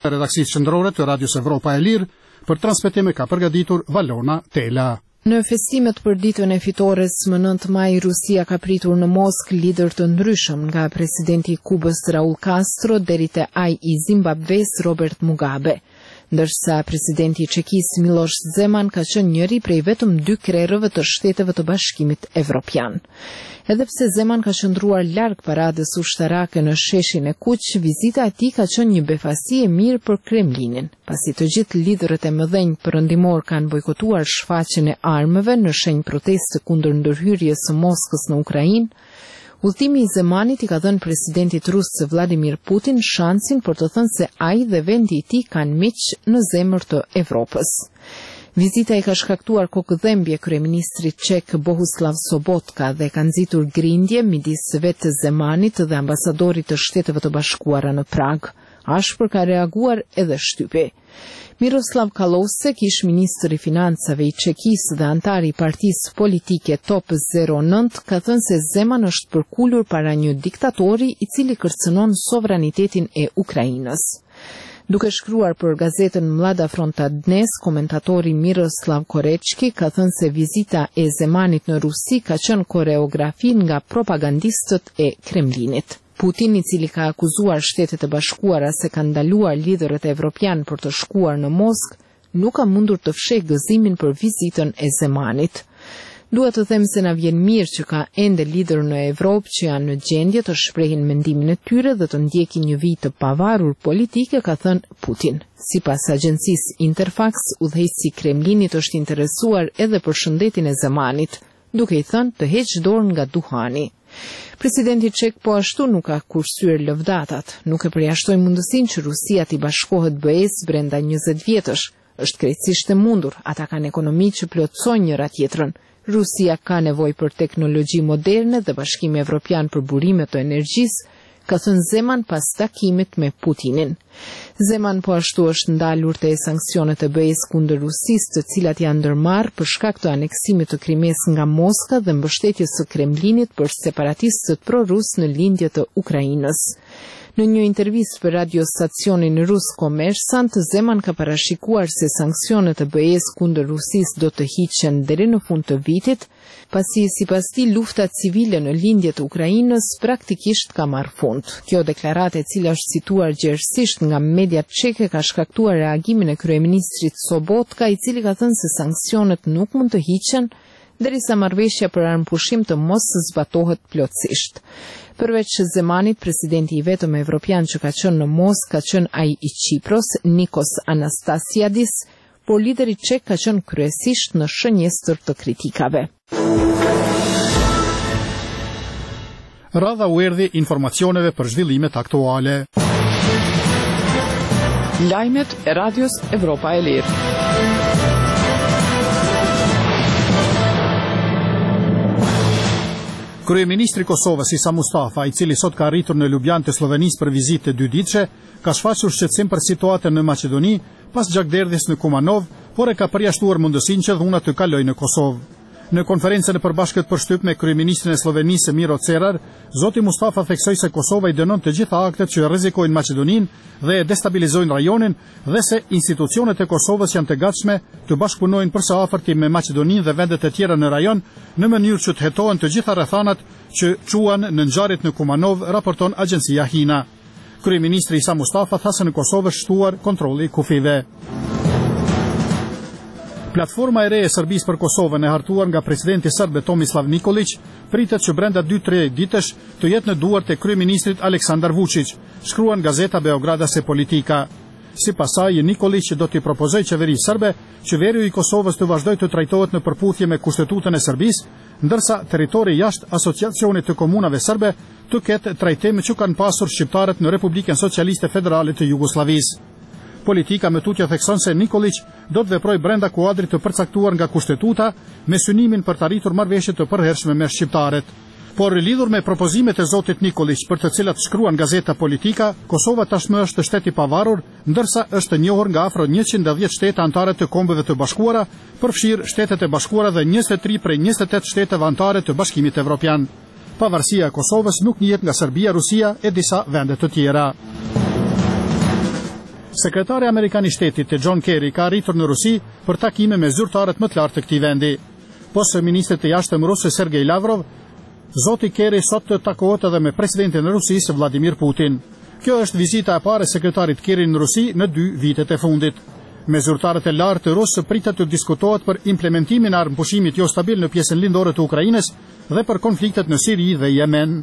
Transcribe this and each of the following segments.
Redaksisë qendrore të Radios Evropa e Lirë për transmetime ka përgatitur Valona Tela. Në festimet për ditën e fitores më 9 maj, Rusia ka pritur në Moskë lider të ndryshëm, nga presidenti i Kubës Raul Castro deri te ai i Zimbabves Robert Mugabe, ndërsa presidenti i Çekisë Miloš Zeman ka qenë njëri prej vetëm 2 krerëve të Shteteve të Bashkimit Evropian. Edhe pse Zeman ka qëndruar larg paradës ushtarake në sheshin e Kuq, vizita e tij ka qenë një befasi e mirë për Kremlinin, pasi të gjithë liderët e mëdhenj perëndimor kanë bojkotuar shfaqjen e armëve në shenjë proteste kundër ndërhyrjes së Moskës në Ukrainë. Udhëtimi i Zemanit i ka dhënë presidentit rus Vladimir Putin shansin për të thënë se ai dhe vendi i tij kanë miq në zemër të Evropës. Vizita i ka shkaktuar kokëdhembje kryeministrit çek Bohuslav Sobotka dhe ka nxitur grindje midis vetë Zemanit dhe ambasadorit të Shteteve të Bashkuara në Prag. Ashpër ka reaguar edhe shtypi. Miroslav Kalosek, ish ministri i financave i Çekisë dhe antari i partisë politike Top 09, ka thënë se Zeman është përkulur para një diktatori i cili kërcënon sovranitetin e Ukrainës. Duke shkruar për gazetën Mlada Fronta Dnes, komentatori Miroslav Korečki ka thënë se vizita e Zemanit në Rusi ka qenë koreografi nga propagandistët e Kremlinit. Putin, i cili ka akuzuar Shtetet e Bashkuara se kanë ndaluar liderët evropian për të shkuar në Moskë, nuk ka mundur të fshehë gëzimin për vizitën e Zemanit. Dua të them se na vjen mirë që ka ende lider në Evropë që janë në gjendje të shprehin mendimin e tyre dhe të ndjekin një vijë të pavarur politike, ka thënë Putin. Sipas agjencisë Interfax, udhëheqësi i Kremlinit është interesuar edhe për shëndetin e Zemanit, duke i thënë të heqë dorë nga duhani. Presidenti çek po ashtu nuk ka kursyer lëvdatat, nuk e përjashtoi mundësinë që Rusia t'i bashkohet BE-s brenda 20 vjetësh. Është krejtësisht e mundur, ata kanë ekonomi që plotësojnë njëra tjetrën. Rusia ka nevojë për teknologji moderne dhe Bashkimi Evropian për burime të energjisë, ka thënë Zeman pas takimit me Putinin. Zeman po ashtu është ndalur te sanksionet e BE-s kundër Rusisë, të cilat janë ndërmarrë për shkak të aneksimit të Krimes nga Moska dhe mbështetjes së Kremlinit për separatistët pro-rus në lindje të Ukrainës. Në një intervistë për radiostacionin rus Kommersant, Zeman ka parashikuar se sanksionet e BE-s kundër Rusisë do të hiqen deri në fund të vitit, pasi sipas tij lufta civile në lindje të Ukrainës praktikisht ka marrë fund. Kjo deklaratë, e cila është cituar gjerësisht nga mediat çeke, ka shkaktuar reagimin e kryeministrit Sobotka, i cili ka thënë se sanksionet nuk mund të hiqen derisa marrëveshja për armëpushim të mos zbatohet plotësisht. Përveç Zemanit, presidenti i vetëm evropian që ka qenë në Moskë ka qenë ai i Qipros, Nikos Anastasiadis, por lideri çek ka qenë kryesisht në shënjestër të kritikave. Radha u erdhi informacioneve për zhvillimet aktuale. Lajmet e Radios Evropa e Lirë. Kryeministri i Kosovës Isa Mustafa, i cili sot ka arritur në Ljubljanë të Slovenisë për vizitë 2 ditëshe, ka shfaqur shqetësim për situatën në Maqedoni pas gjakderdhjes në Kumanov, por e ka përjashtuar mundësinë që dhunat të kalojnë në Kosovë. Në konferencën e përbashkët për shtyp me kryeministrin e Slovenisë Miro Cerar, zoti Mustafa theksoi se Kosova i dënon të gjitha aktet që rrezikojnë Maqedoninë dhe destabilizojnë rajonin dhe se institucionet e Kosovës janë të gatshme të bashkëpunojnë përsëafërti me Maqedoninë dhe vendet e tjera në rajon në mënyrë që të hetohen të gjitha rrethanat që quan në ngjarjet në Kumanov, raporton agjencia HINA. Kryeministri Isa Mustafa tha se në Kosovë është shtuar kontrolli i kufive. Platforma e re e Serbisë për Kosovën, e hartuar nga presidenti serb Tomislav Nikolić, pritet që brenda 2-3 ditësh të jetë në duart e kryeministrit Aleksandar Vučić, shkruan gazeta Beograda se Politika. Sipas saj, Nikolić do t'i propozojë qeverisë serbe që veriu i Kosovës të vazhdojë të trajtohet në përputhje me kushtetutën e Serbisë, ndërsa territori jashtë asociacionit të komunave serbe të ketë trajtim që kanë pasur shqiptarët në Republikën Socialiste Federale të Jugosllavisë. Politika me tutje thekson se Nikolić do të veprojë brenda kuadrit të përcaktuar nga kushtetuta me synimin për të arritur marrëveshje të përhershme me shqiptarët. Por lidhur me propozimet e zotit Nikolić, për të cilat shkruan gazeta Politika, Kosova tashmë është shtet i pavarur, ndërsa është e njohur nga afro 110 shtete anëtare të Kombeve të Bashkuara, përfshirë Shtetet e Bashkuara dhe 23 prej 28 shteteve anëtare të Bashkimit Evropian. Pavarësia e Kosovës nuk njihet nga Serbia, Rusia e disa vende të tjera. Sekretari Amerikan I Shtetit John Kerry ka arritur në Rusi për takime me zyrtarët më të lartë të këtij vendi. Poshtë ministrit të jashtëm rus Sergej Lavrov, zoti Kerry sot të takohet edhe me presidentin e Rusisë Vladimir Putin. Kjo është vizita e parë e sekretarit Kerry në Rusi në 2 vitet e fundit. Me zyrtarët e lartë rusë pritet të diskutohet për implementimin e armëpushimit jo stabil në pjesën lindore të Ukrainës dhe për konfliktet në Siri dhe Yemen.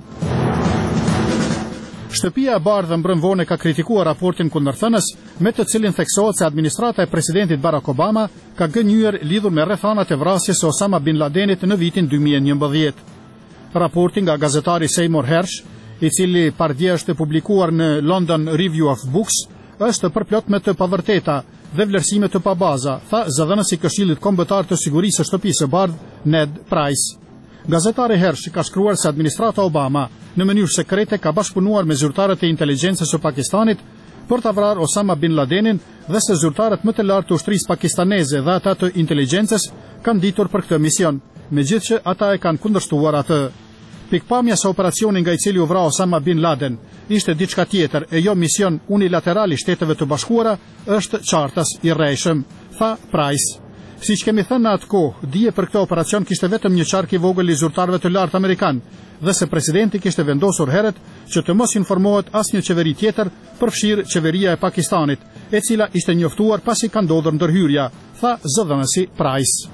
Shtëpia e Bardhë mbrëmvone ka kritikuar raportin kundërthënës me të cilin theksohet se administrata e presidentit Barack Obama ka gënjur lidhur me rrethanat e vrasjes së Osama bin Ladenit në vitin 2011. Raporti nga gazetari Seymour Hersh, I cili pardje është publikuar në London Review of Books, është përplot me të pavërteta dhe vlerësime të pabaza, tha zëdhënësi I Këshillit Kombëtar të Sigurisë së Shtëpisë së Bardhë, Ned Price. Gazetari Hersh ka shkruar se administrata Obama në mënyrë sekrete ka bashkëpunuar me zyrtarët e inteligjencës së Pakistanit për ta vrarë Osama bin Ladenin dhe se zyrtarët më të lartë të ushtrisë pakistaneze dhe ata të inteligjencës kanë ditur për këtë mision, megjithëse ata e kanë kundërshtuar atë. Pikpamja se operacioni nga I cili u vra Osama bin Laden ishte diçka tjetër e jo mision unilateral I Shteteve të Bashkuara është qartas I rrejshëm, tha Price. Siç kemi thënë në atë kohë, dije për këtë operacion kishte vetëm një qark I vogël I zyrtarëve të lartë amerikan dhe se presidenti kishte vendosur herët që të mos informohet asnjë qeveri tjetër, përfshirë qeveria e Pakistanit, e cila ishte njoftuar pasi ka ndodhur ndërhyrja, tha zëdhënësi Price.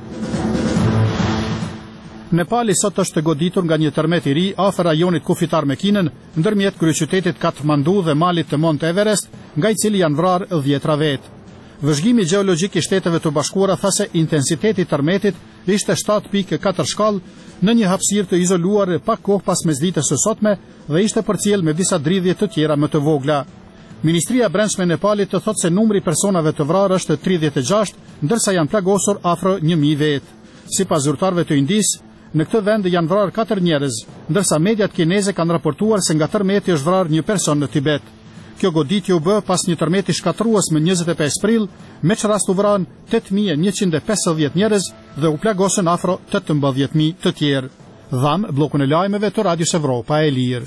Nepali sot është goditur nga një tërmet I ri afër rajonit kufitar me Kinën, ndërmjet kryeqytetit Kathmandu dhe malit të Mont Everest, nga I cili janë vrarë 10 vetë. Vëzhgimi gjeologjik I Shteteve të Bashkuara tha se intensiteti I tërmetit ishte 7.4 shkallë në një hapësirë të izoluar pak kohë pas mesditës së sotme dhe ishte përcjell me disa dridhje të tjera më të vogla. Ministria e Brendshme e Nepalit të thotë se numri I personave të vrarë është 36, ndërsa janë plagosur afro 1000 vetë. Sipas zyrtarëve të Indisë, në këtë vend janë vrarë 4 njerëz, ndërsa mediat kineze kanë raportuar se nga tërmeti është vrarë një person në Tibet. Kjo goditje u bë pas një tërmeti shkatrues më 25 prill, me që rast u vranë 8150 njerëz dhe u plagosën afro 18000 të tjerë. Dham bllokun e lajmeve të Radios Evropa e Lirë.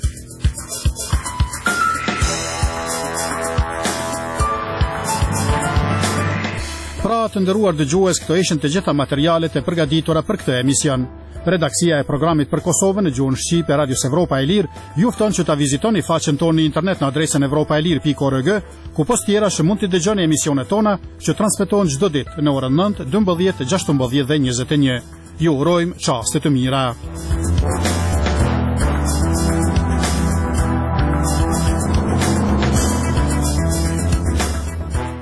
Pra të nderuar dëgjues, këto ishin të gjitha materialet e përgatitura për këtë emision. Redaksia e programit për Kosovën në gjuhën shqipe e Radios Evropa e Lirë ju fton që ta vizitoni faqen tonë në internet në adresën evropaelir.org, ku post tjera që mund të dëgjoni emisionet tona që transmetohen çdo ditë në orën 9, 12, 16 dhe 21. Ju urojmë çaste të mira.